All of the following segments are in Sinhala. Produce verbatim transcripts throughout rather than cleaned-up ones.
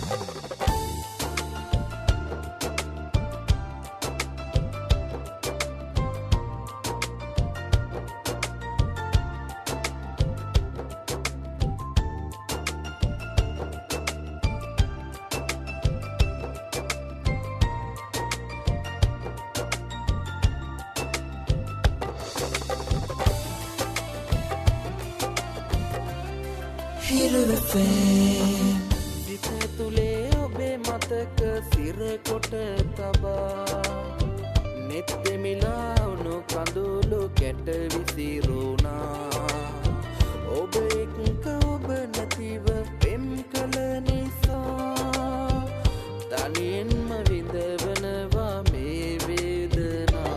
සිත තුලේ ඔබේ මතක සිර කොට තබා නෙත්තෙමිලා උණු කඳුළු කැට විසිරුණා ඔබ එක්ක ඔබ නැතිව පෙම් කළ නිසා තනියෙන්ම විඳවනවා මේ වේදනා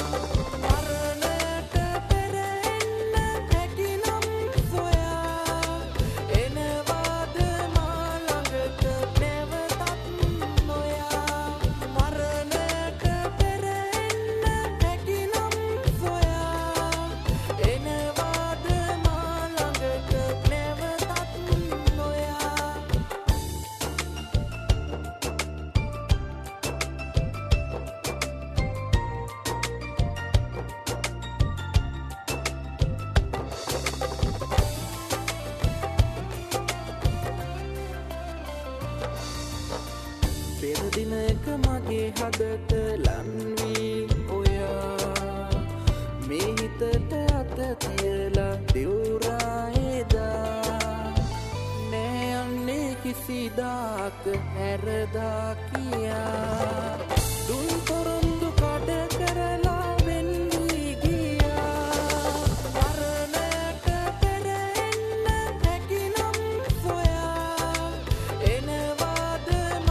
පෙරදිනක මගේ හදට ලන්වී ඔයා මේ හිතට අත තියලා දෙවුරායේදා නෑ යන්නේ කිසිදාක හැරදා කියා දුන් පොරොන්දු කඩ කරලා වෙන්වී ගියා මරණයට පෙර එන්න හැකිනම් සොයා එනවාද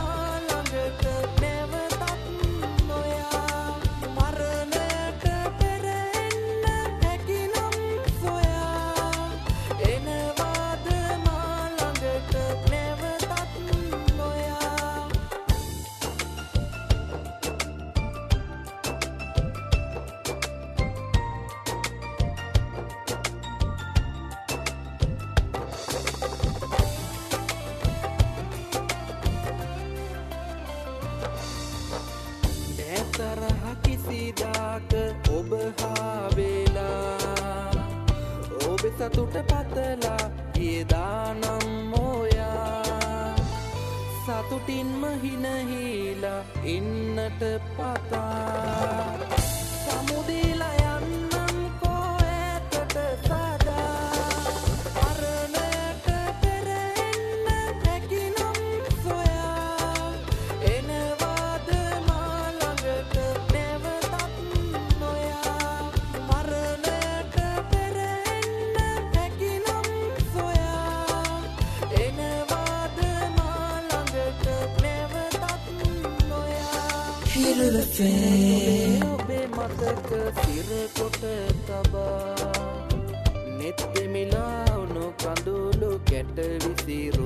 තරහ කිසිදාක ඔබ හාවෙලා ඔබ සතුට පතලා ඊදානම් ඔයා සතුටින්ම හිනහිලා ඉන්නට පතා සමුදීලා යන්නම් කෝ ඈතට සදා මරණයට පෙර එන්න හැකිනම් සොයා එනවාද ඔබේ මතක සිර කොට තබා නෙත්තෙමිලා උණු කඳුළු කැට විසිරු